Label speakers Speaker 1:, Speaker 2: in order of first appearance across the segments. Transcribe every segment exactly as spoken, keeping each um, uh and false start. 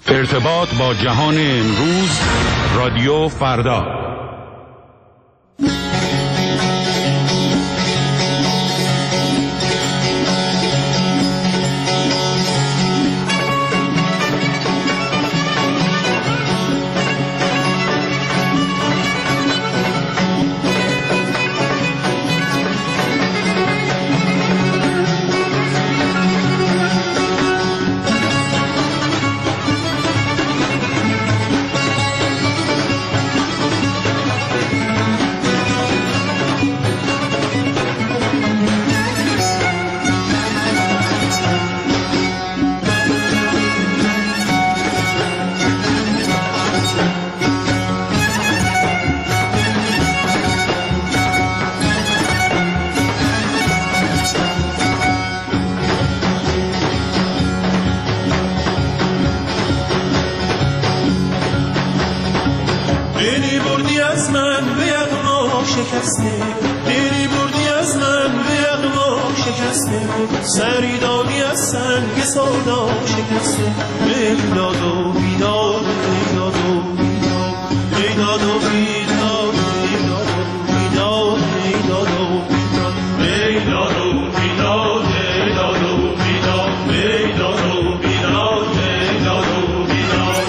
Speaker 1: ارتباط با جهان امروز، رادیو فردا.
Speaker 2: دیری بردی از من به یغما شکسته، سری دادی از سنگ سودا شکسته. ایداد و بیداد، ایداد و بیداد، ایداد و بیداد، ایداد و بیداد، ایداد و بیداد، ایداد و بیداد، ایداد و بیداد، ایداد و بیداد، ایداد و بیداد.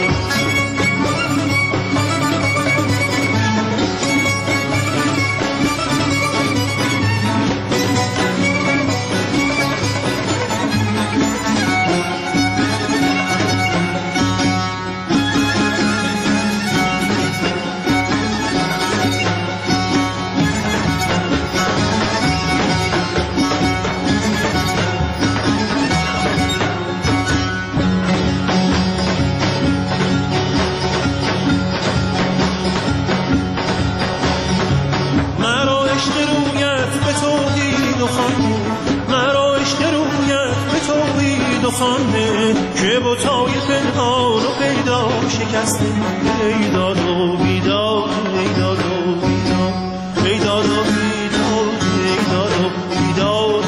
Speaker 2: خانده که بوتای پنهان و پیدا شکسته. ایداد و بیداد، ایداد و بیداد، ایداد و بیداد، ایداد و بیداد،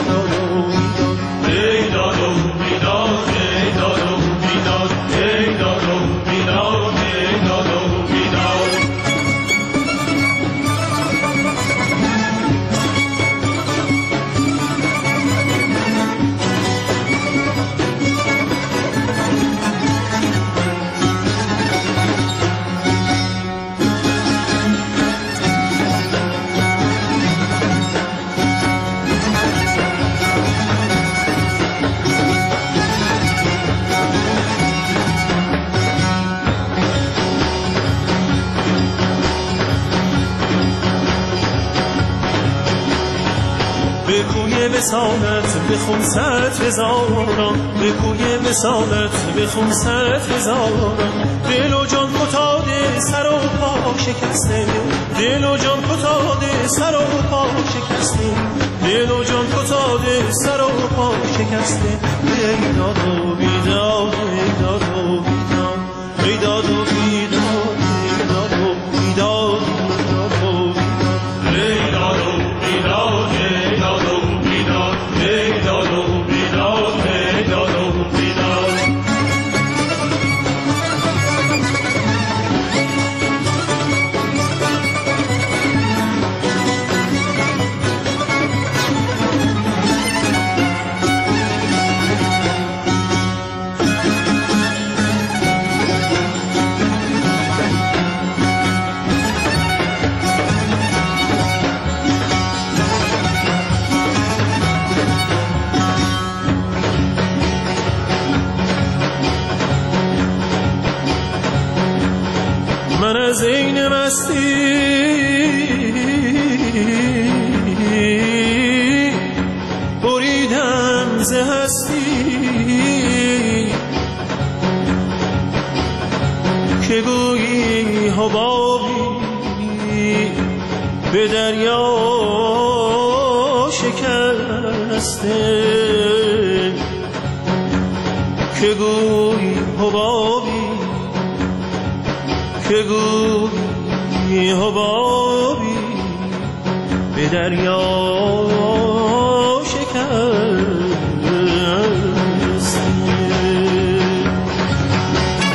Speaker 2: ایداد و بیداد، ایداد و بیداد، ایداد و بیداد، ایداد و بیداد. به کوی وصالت بخون صد هزاران، به کوی وصالت بخون صد هزاران. دل و جان فتاده سر و پا شکسته، دل و جان فتاده سر و پا شکسته، دل و جان فتاده سر و پا شکسته. ایداد و بیداد، ایداد و بیداد، ایداد و بیداد، ایداد و بیداد، ایداد و بیداد، ایداد و بیداد، ایداد و بیداد، ایداد و بیداد، ایداد و بیداد. من از این مستی بریدم ز هستی، که گویی حبابی به دریا شکسته، که گویی حبابی، که گویی حبابی به دریا شکسته.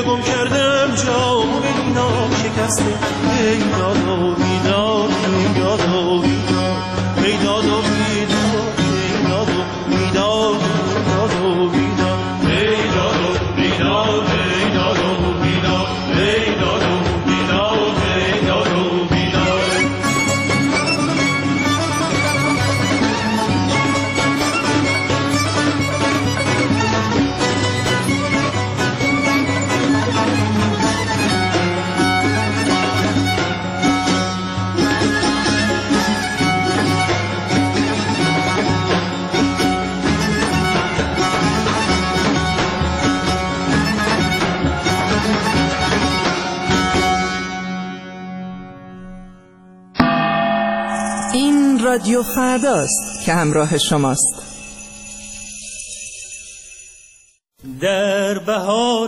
Speaker 2: دل گم کردم جام مینا شکسته ای دادا بیدار ای دادا بیدار ای دادا بیدار ای دادا بیدار دادا بیدار ای دادا بیدار ای دادا بیدار ای دادا بیدار ای دادا بیدار.
Speaker 3: این رادیو فرداست که همراه شماست.
Speaker 2: در بهار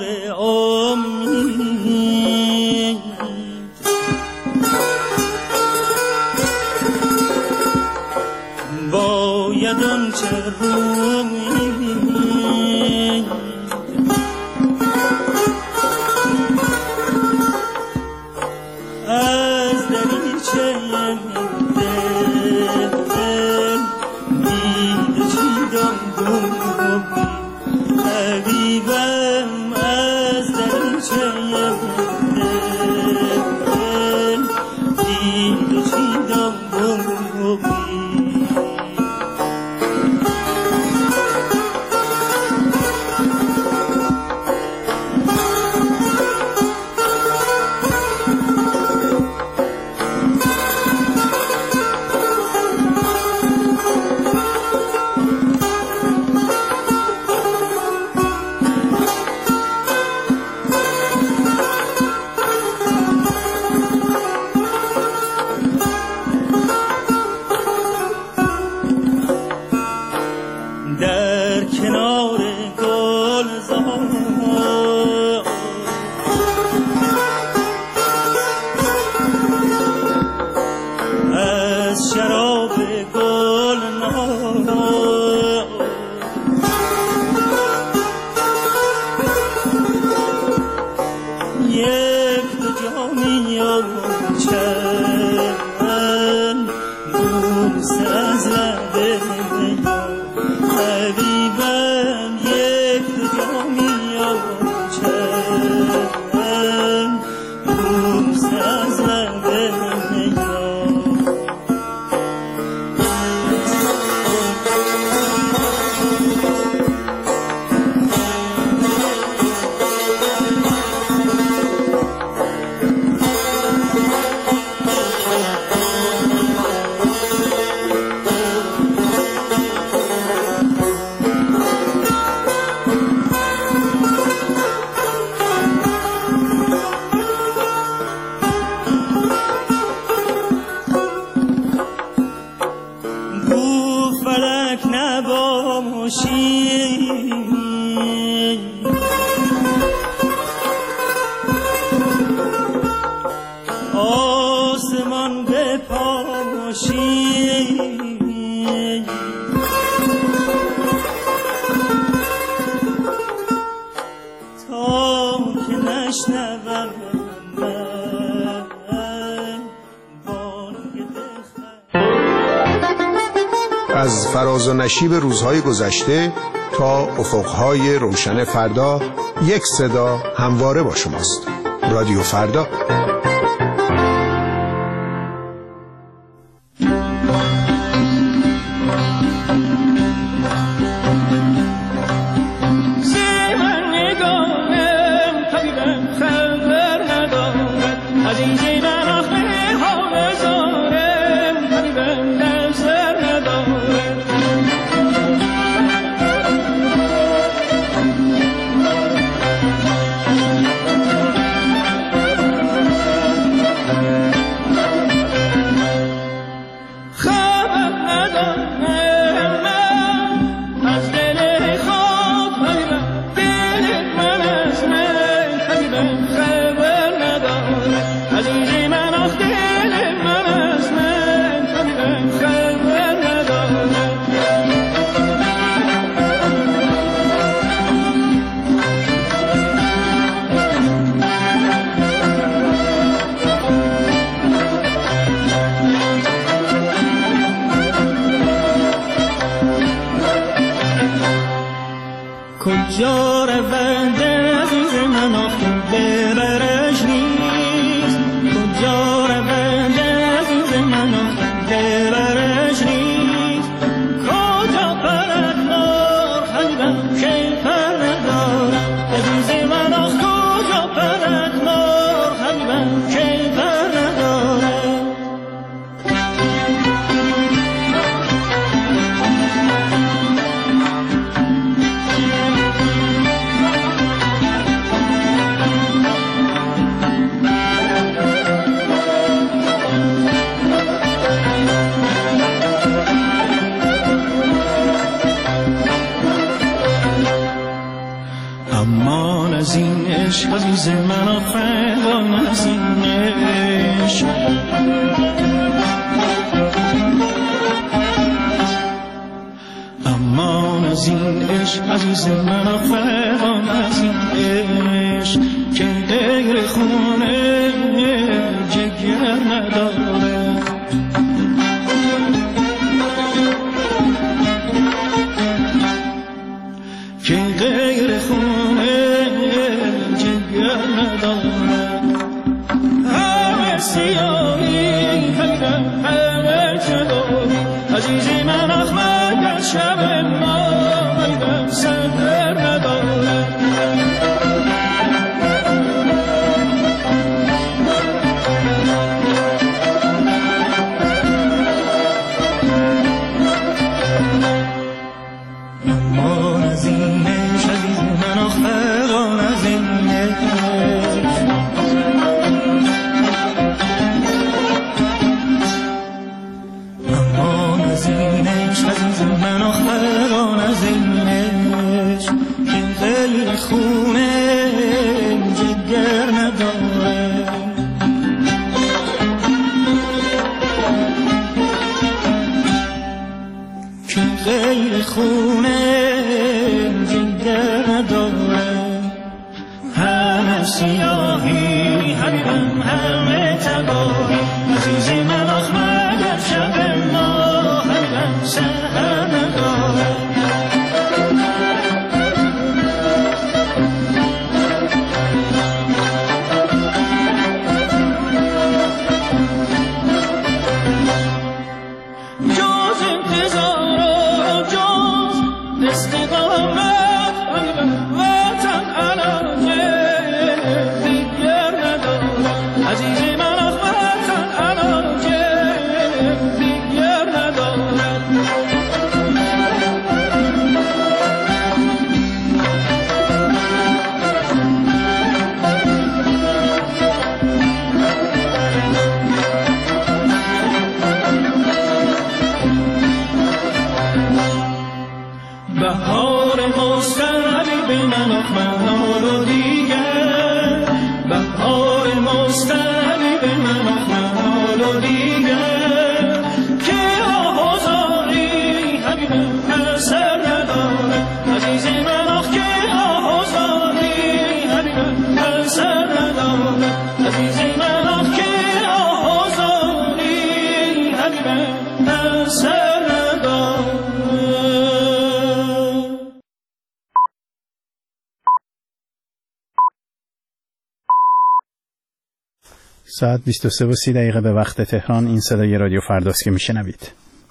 Speaker 2: امید باید آنچه روید از دریچه حبیبم از دریچه دل دید و چیدم بوی آسمان به پاموشی تا که نشنوم
Speaker 4: از فراز و نشیب روزهای گذشته تا افقهای روشن فردا، یک صدا همواره با شماست. رادیو فردا.
Speaker 5: کجا روند عزیز من آخه ببرش نیست، کجا روند عزیز من آخه ببرش نیست، کجا پرد مار خلیبم که پر ندارم عزیز من آخ کجا پرد مار خلیبم که پر ندارم. امان از این عشق عزیز من آفران از این عشق، امان از این عشق عزیز من آفران از این عشق که غیر خونه جگر نداره، که غیر خونه جگر نداره. همه سیاهی همه همه جدایی عزیزی من آخ مگر شب ما همه سر نداره. خونه جگر نداره، که غیر خونه جگر نداره. همه سیاهی همه همه تباهی عزیزی من آخ مگر شب ما همه سر نداره.
Speaker 6: ساعت بیست و سه و سی دقیقه به وقت تهران. این صدای رادیو فرداست که میشنوید.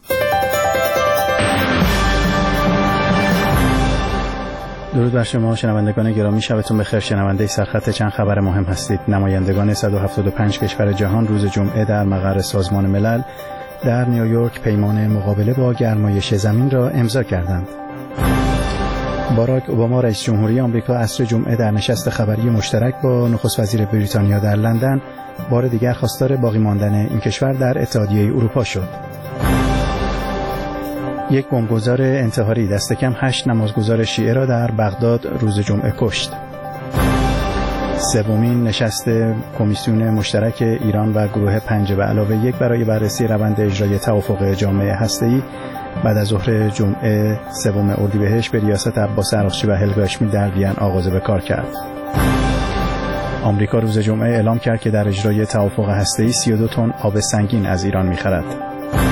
Speaker 6: درود بر شما شنوندگان گرامی، شبتون بخیر. شنونده سرخط چند خبر مهم هستید. نمایندگان صد و هفتاد و پنج کشور جهان روز جمعه در مقر سازمان ملل در نیویورک پیمان مقابله با گرمایش زمین را امضا کردند. باراک اوباما رئیس جمهوری آمریکا عصر جمعه در نشست خبری مشترک با نخست وزیر بریتانیا در لندن بار دیگر خواستار باقی ماندن این کشور در اتحادیه اروپا شد. یک بمبگذار انتحاری دست کم هشت نمازگزار شیعه را در بغداد روز جمعه کشت. سومین نشست کمیسیون مشترک ایران و گروه پنج به علاوه یک برای بررسی روند اجرای توافق جامعه هسته‌ای بعد از ظهر جمعه سوم اردیبهشت به ریاست عباس عراقچی و هلگا اشمیت در وین آغاز به کار کرد. آمریکا روز جمعه اعلام کرد که در اجرای توافق هسته‌ای سی و دو تن آب سنگین از ایران می‌خرد.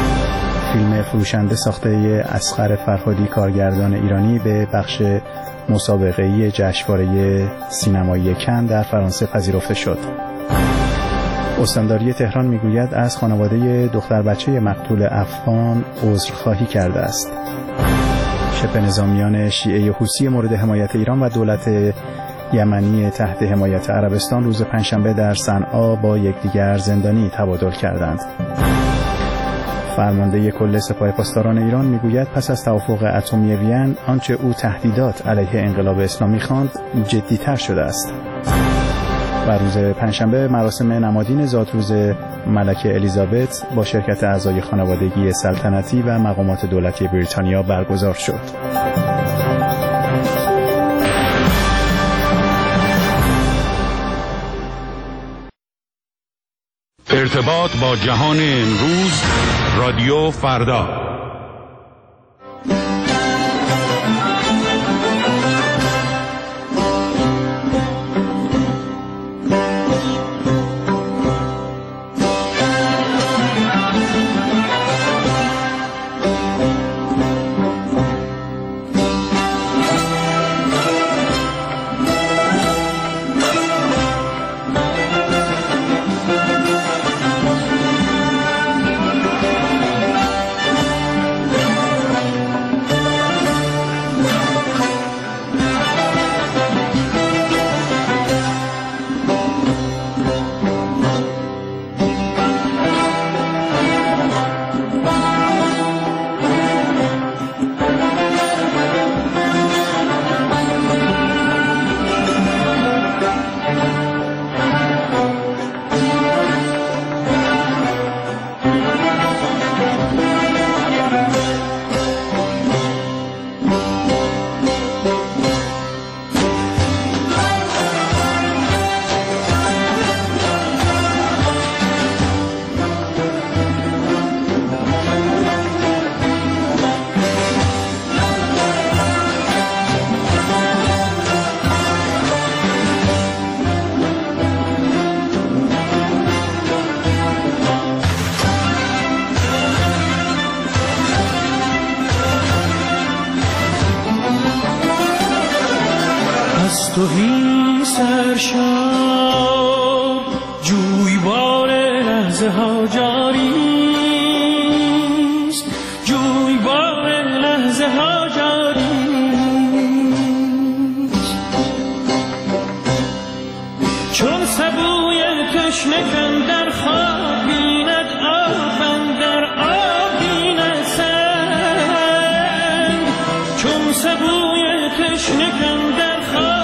Speaker 6: فیلم فروشنده ساخته اصغر فرهادی کارگردان ایرانی به بخش مسابقه‌ای جشنواره سینمایی کن در فرانسه پذیرفته شد. استانداری تهران میگوید از خانواده دختر بچه مقتول افغان عذرخواهی کرده است. شبه نظامیان شیعه حوثی مورد حمایت ایران و دولت یمنی تحت حمایت عربستان روز پنجشنبه در صنعا با یکدیگر زندانی تبادل کردند. فرمانده کل سپاه پاسداران ایران میگوید پس از توافق اتمی وین آنچه او تهدیدات علیه انقلاب اسلامی خواند جدی‌تر شده است. و روز پنجشنبه مراسم نمادین زادروز ملکه الیزابت با شرکت اعضای خانوادگی سلطنتی و مقامات دولتی بریتانیا برگزار شد.
Speaker 1: ارتباط با جهان امروز، رادیو فردا.
Speaker 5: توهی سرشار جویبار لحظه ها جاریست، جویبار لحظه ها جاریست. چون سبوی تشنه کن در خواب بیند آب اندر آب بیند سنگ، چون سبوی تشنه کن در خواب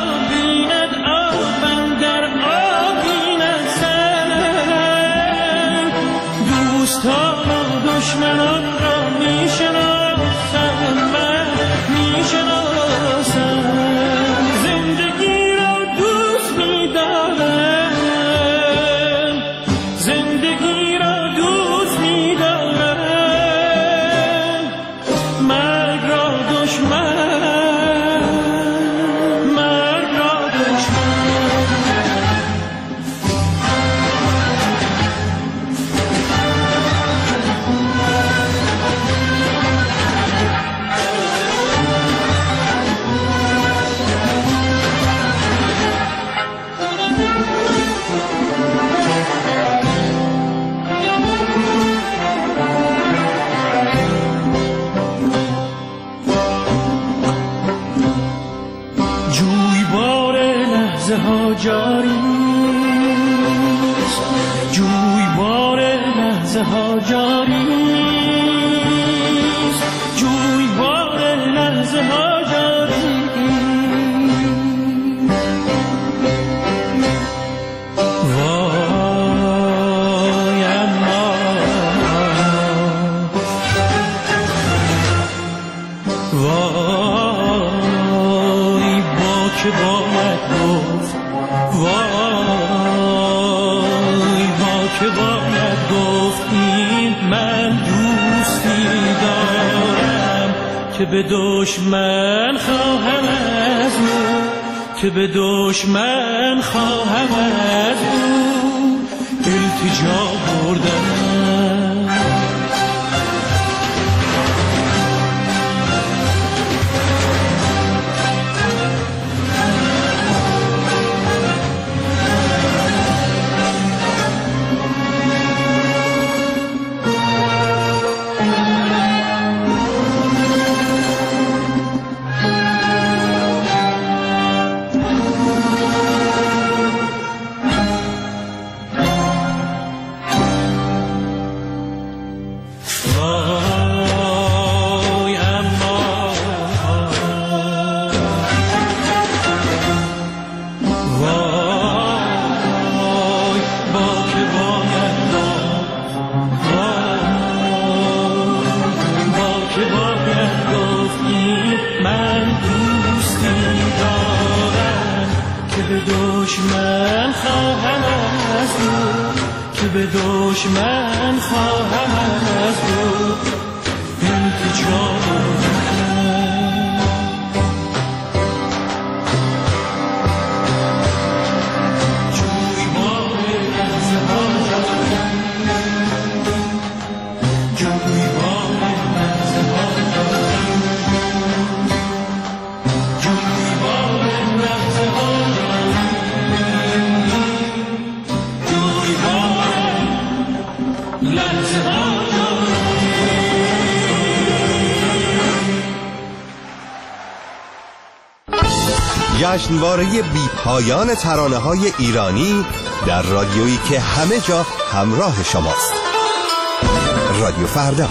Speaker 5: دوستان و دشمنان را میشناسم، من میشناسم. زندگی را دوست میدارم، زندگی را دوست میدارم. مرگ را دشمن، مرگ را دشمن. جاریست، جویبار لحظه ها جاریست، جویبار لحظه ها جاریست. وای اما وای با که باید گفت، وای با که باید گفت این من دوستی دارم که به دشمن خواهم از او، که به دشمن خواهم از او التجا بردم. دل به دشمن خواهم از بود التجا
Speaker 7: جشنواره بی پایان ترانه‌های ایرانی در رادیویی که همه جا همراه شماست. رادیو فردا.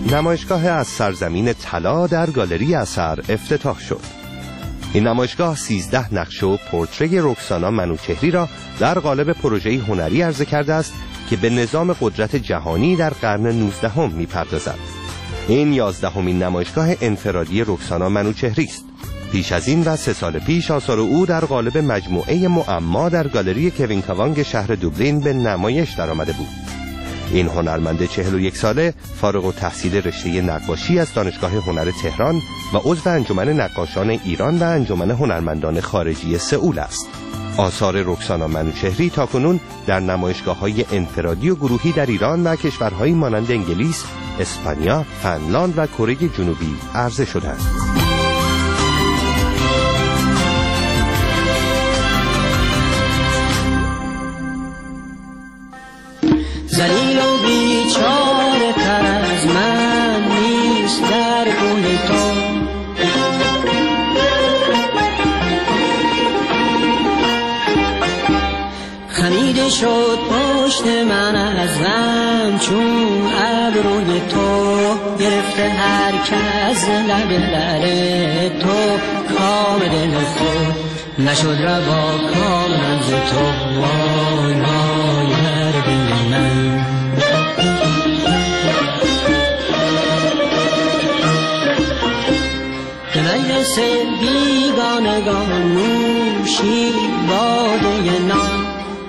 Speaker 7: نمایشگاه از سرزمین طلا در گالری اثر افتتاح شد. این نمایشگاه سیزده نقشه و پورتری رکسانا منوچهری را در قالب پروژه هنری عرضه کرده است که به نظام قدرت جهانی در قرن نوزدهم می‌پردازد. این یازدهمین نمایشگاه انفرادی رکسانا منوچهری است. پیش از این و سه سال پیش آثار او در قالب مجموعه معما در گالری کوین کاوانگ شهر دوبلین به نمایش درآمده بود. این هنرمند چهل و یک ساله فارغ التحصیل رشته نقاشی از دانشگاه هنر تهران و عضو انجمن نقاشان ایران و انجمن هنرمندان خارجی سئول است. آثار رکسانا منوچهری تاکنون در نمایشگاه‌های انفرادی و گروهی در ایران و کشورهایی مانند انگلیس، اسپانیا، فنلاند و کره جنوبی عرضه شدند.
Speaker 8: ذلیل و بیچاره تر از من نیست در گل تو، خمیده شد پشت من از غم چون ابروی تو، گرفته هر کس لب لعل تو، کام دل خود نشد روا کامم ز تو، وای وای هر دل من. به مجلس بیگانگان نوشی باده نام،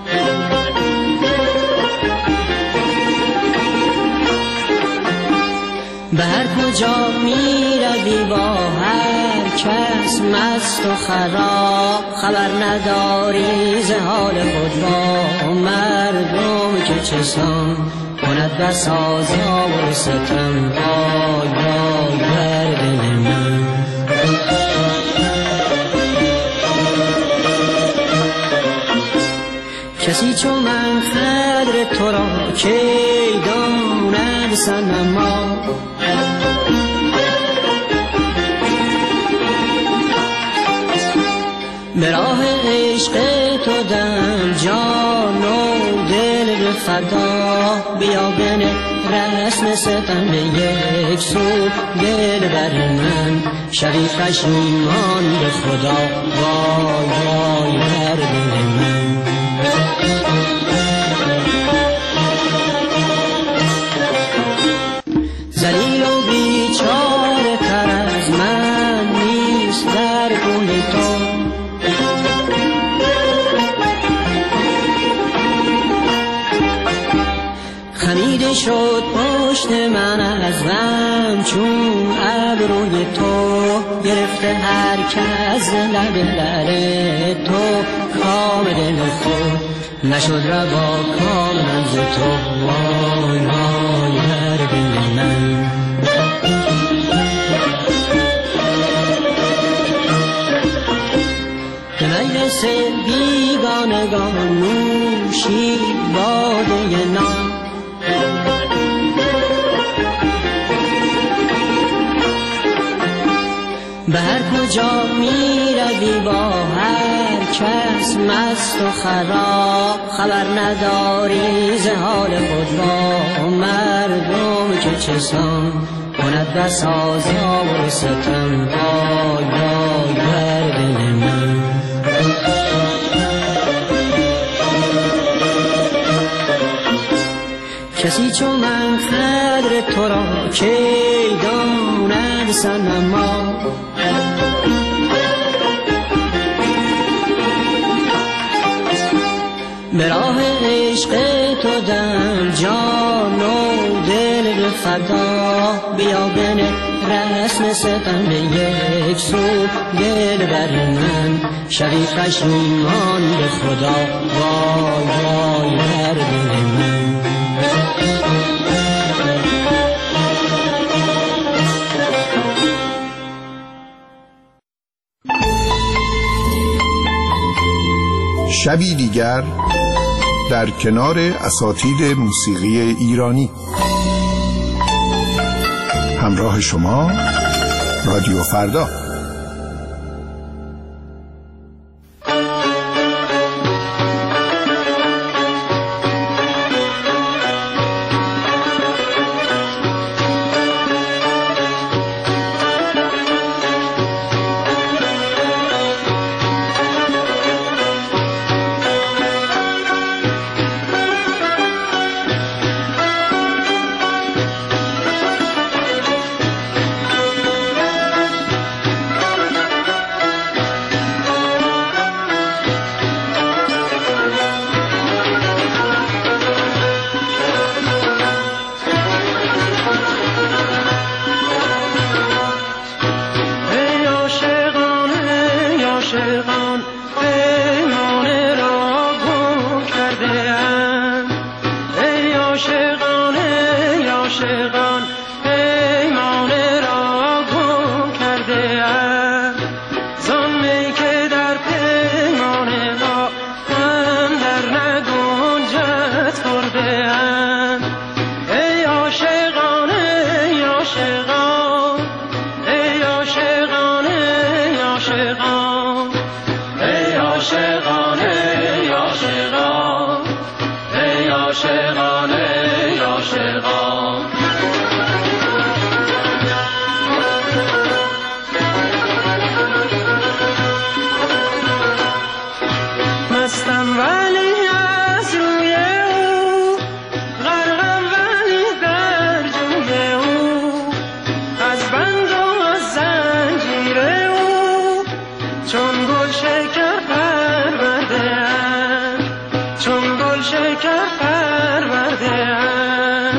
Speaker 8: به هر کجا می روی با هر کس مست و خراب، خبر نداری ز حال خود با مردم که چسان کند بساز و ستم، وای وای بر دل من. کسی چو من قدر تو را که داند صنما، به راه عشق تو دم جان و دل به فدا، بیا بنه رسم ستم به یک سو، دل بر من شوی پشیمان به خدا، وای وای بر دل من. ذلیل و بیچاره تر از من نیست در گل تو، خمیده شد پشت من از غم چون ابروی تو، گرفته هر کس لب لعل تو، کام دل خود نشد روا کامم ز تو، وای وای هر دل من. به مجلس بیگانگان نوشی باده نام، به هر کجا می روی با هر کس مست و خراب، خبر نداری ز حال خود با مردم که چسان کند بساز و ستم، وای وای بر دل من. کسی چو من قدر تو را که داند صنما، به راه عشق تو دم جان و دل به فدا، بیا بنه رسم ستم به یک سو، دل بر من شوی پشیمان به خدا، وای وای هر دل من.
Speaker 4: شبی دیگر در کنار اساتید موسیقی ایرانی، همراه شما رادیو فردا.
Speaker 5: عاشقان پیمانه را گم کرده ام، زان می که در پیمانه ما هم در نگنجد خورده ام. ای عاشقان ای عاشقان ای عاشقان ای عاشقان ای عاشقان ای عاشقان ای عاشقان ای عاشقان. مستم ولی از روی او، غرقم ولی در جوی او، از بند و از زنجیر او، چون گل شکر پرورده ام، چون گل شکر پرورده ام.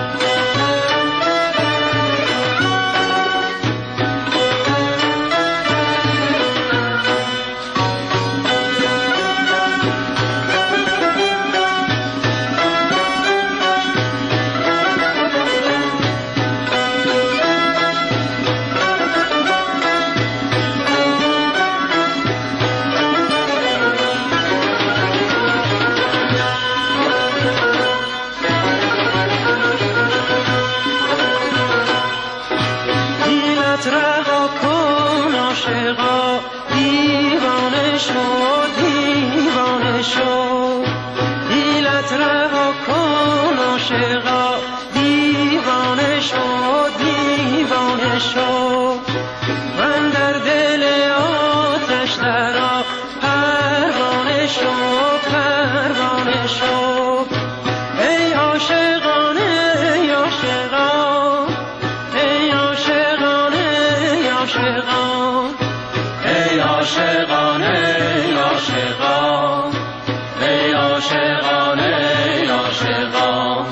Speaker 5: حیلت رها کن عاشقا، دیوانه شو دیوانه شو. حیلت رها کن عاشقا، دیوانه شو دیوانه شو. من در دل آتش درآ، پروانه شو پروانه شو. ای عاشقان ای عاشقان ای عاشقان ای عاشقان ای عاشقان ای عاشقان ای عاشقان ای عاشقان.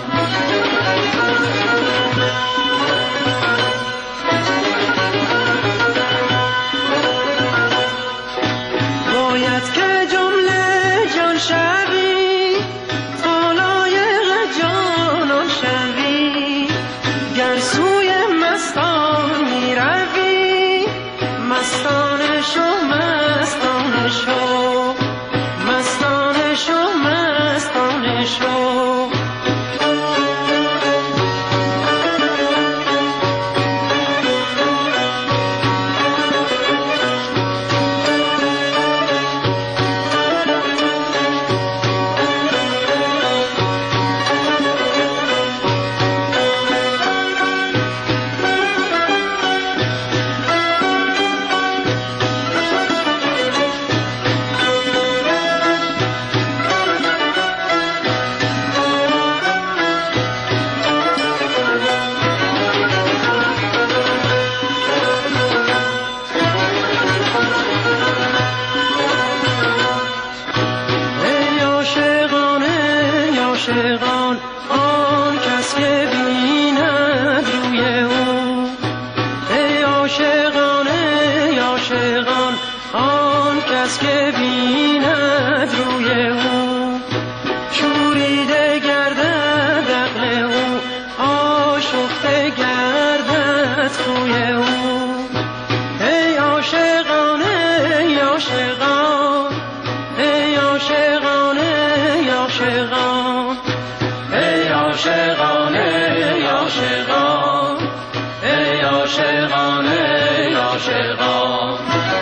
Speaker 5: باید که جمله جان شوی، خلایق جانان شوی، گر سوی مستان می روی، مستانه شو مستانه شو مستانه شو مستانه شو. عاشقان آن کس که بیند روی او، ای عاشقان ای عاشقان آن کس که بیند روی او. شوریده گردد عقل او، آشفته گردد خوی او. ای عاشقان ای عاشقان ای عاشقان ای عاشقان ای عاشقان ای عاشقان ای عاشقان ای عاشقان.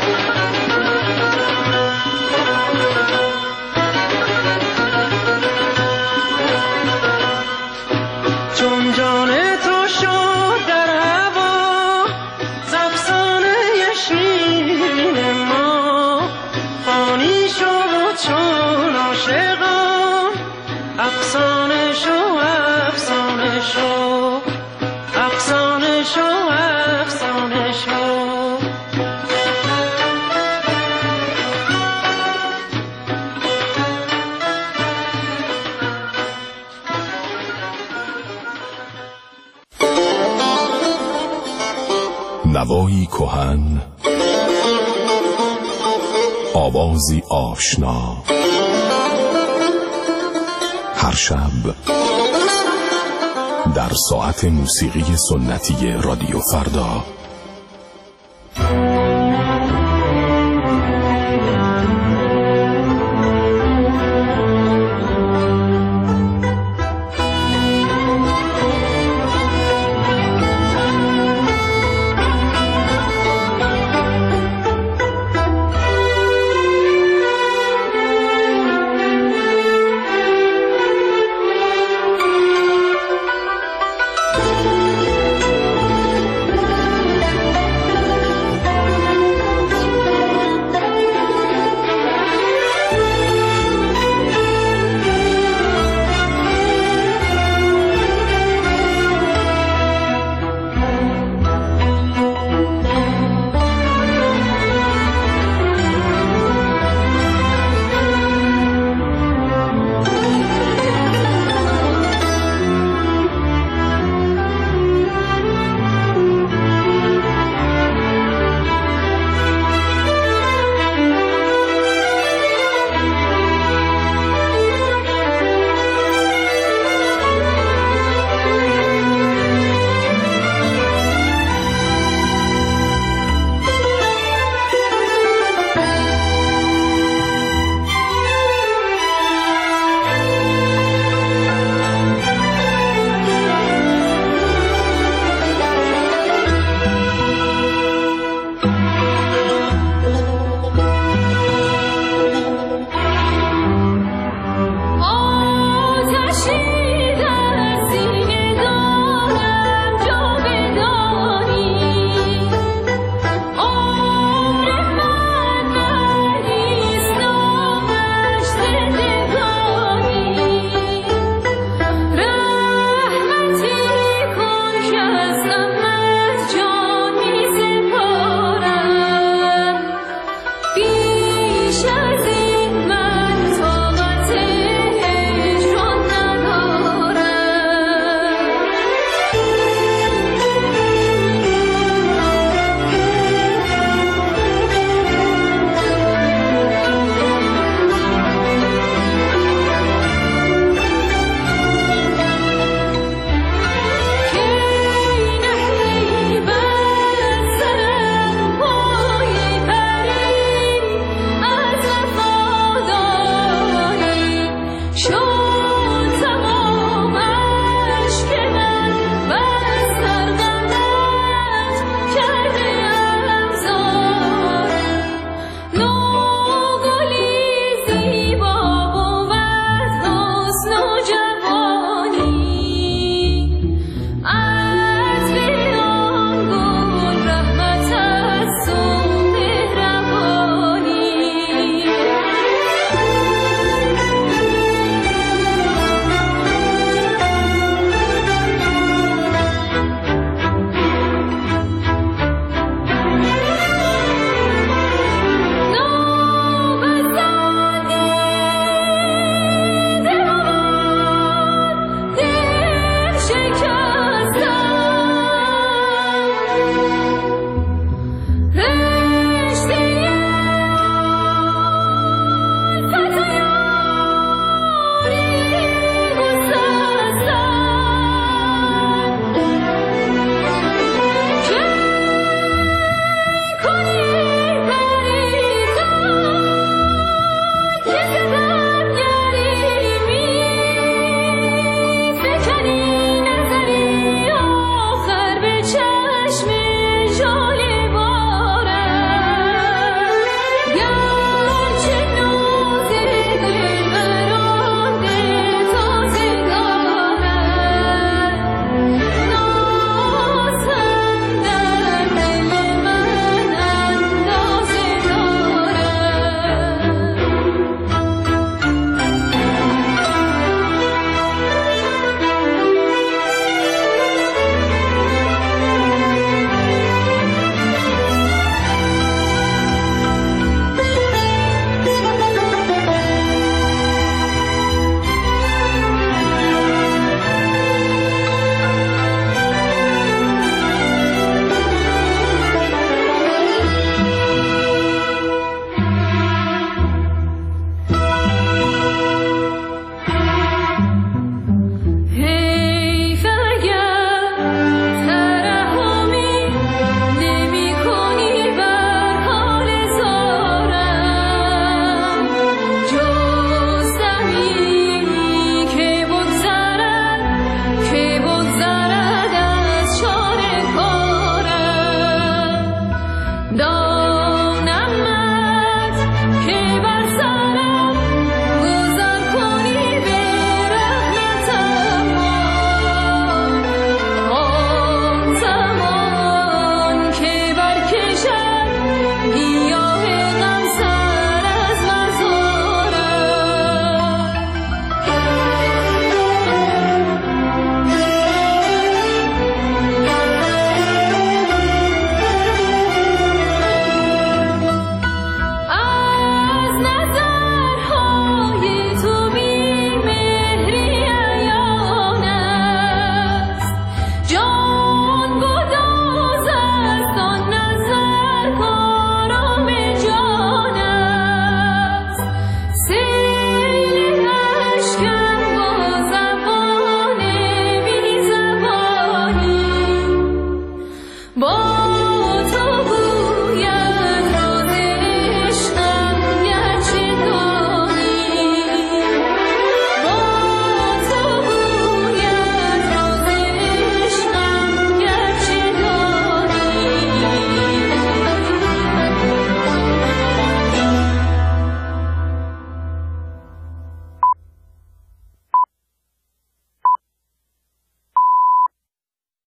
Speaker 5: چون جان تو شد در هوا، ز افسانه شیرین ما فانی شد چون عاشقان. افسانه شو افسانه شو افسانه شو افسانه شو.
Speaker 9: نوایی کهن، آوازی آشنا، هر شب در ساعت موسیقی سنتی رادیو فردا.
Speaker 10: Thank you.